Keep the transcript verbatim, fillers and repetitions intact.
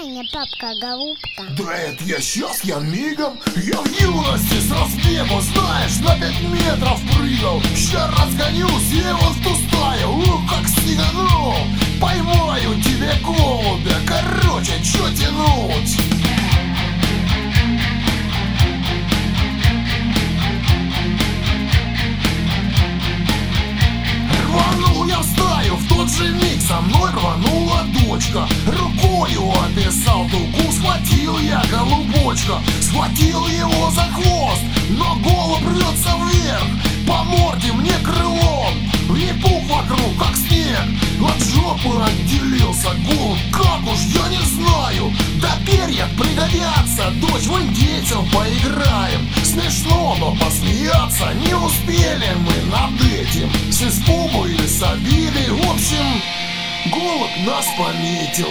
Саня, папка, голубка. Да это я сейчас, я мигом. Я в юности с разбегу, знаешь, на пять метров прыгал. Ща разгонюсь, я его в ту стаю, ух, как стеганул. Поймаю тебе голубя, короче, чё тянуть? Рванул я в стаю, в тот же миг со мной рванула дочка. Рукою описал дугу, схватил я голубочка. Схватил его за хвост, но голубь рвется вверх. По морде мне крылом, и пух вокруг, как снег. От жопы отделился голубь, как уж я не знаю. Да перья пригодятся, дочь, в индейцев поиграем. Смешно, но посмеяться не успели мы над этим. С испугу или с обидой, в общем, голубь нас пометил.